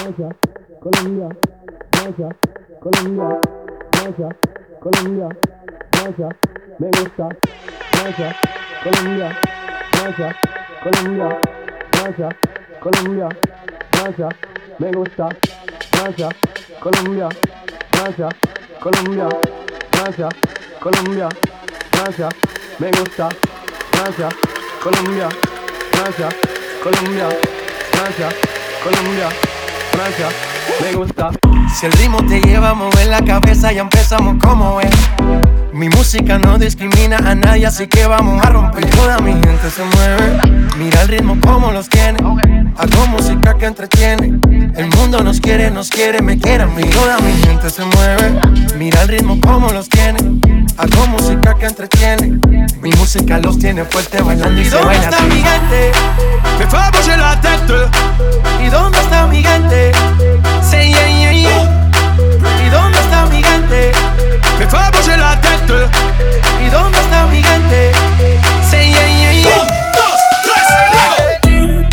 Francia, Colombia, Francia, Colombia, Francia, Colombia, Francia, me gusta. Francia, Colombia, Francia, Colombia, Francia, Colombia, Francia, me gusta. Francia, Colombia, Francia, Colombia, Francia, Colombia, Francia, me gusta. Francia, Colombia, Francia, Colombia, Francia, Colombia, Francia, me gusta. Si el ritmo te lleva a mover la cabeza, ya empezamos como es. Mi música no discrimina a nadie, así que vamos a romper. Toda mi gente se mueve, mira el ritmo como los tiene. Hago música que entretiene. El mundo nos quiere, me quiere a mí. Toda mi gente se mueve, mira el ritmo como los tiene. Hago música que entretiene. Mi música los tiene fuerte bailando y se baila así. ¿Y dónde está mi gente? Me fait bouger la tête. ¿Y dónde está mi gente? Say yeah, yeah, yeah. ¿Y dónde está mi gente? Me fait bouger la tête. ¿Y dónde está mi gente? Say yeah, yeah, yeah. 1,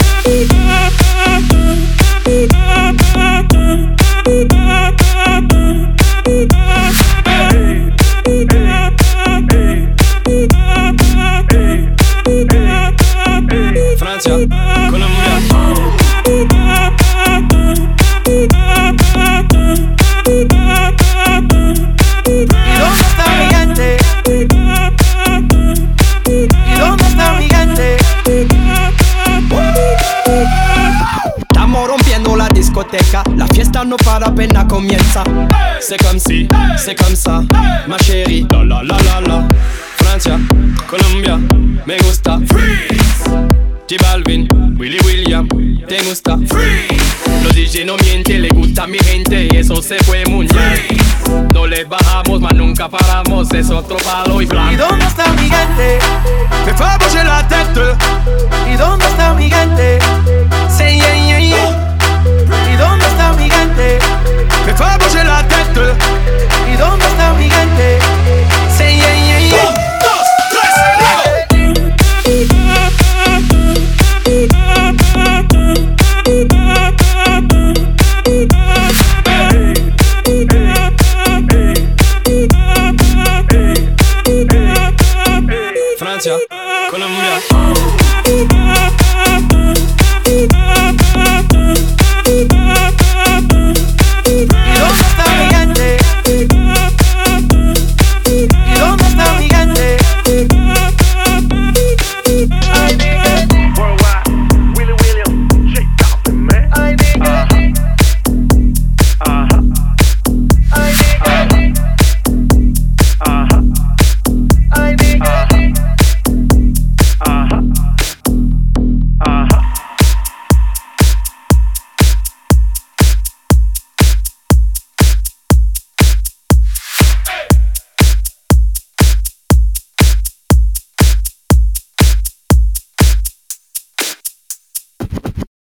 2, 3. Francia, Colombia. ¿Y dónde está mi gente? ¿Y dónde está mi gente? Estamos rompiendo la discoteca, la fiesta no para apenas comienza. C'est comme si, c'est comme ça, ma chérie. La la la la la. Francia, Colombia, me gusta. Freeze. J Balvin, Willy William, te gusta. Freeze. Los DJ no mienten, le gusta a mi gente y eso se fue muy bien. No le bajamos, mas nunca paramos, es otro palo y blanco. ¿Y dónde está mi gente? Me fait bouger la tête. ¿Y dónde está mi gente?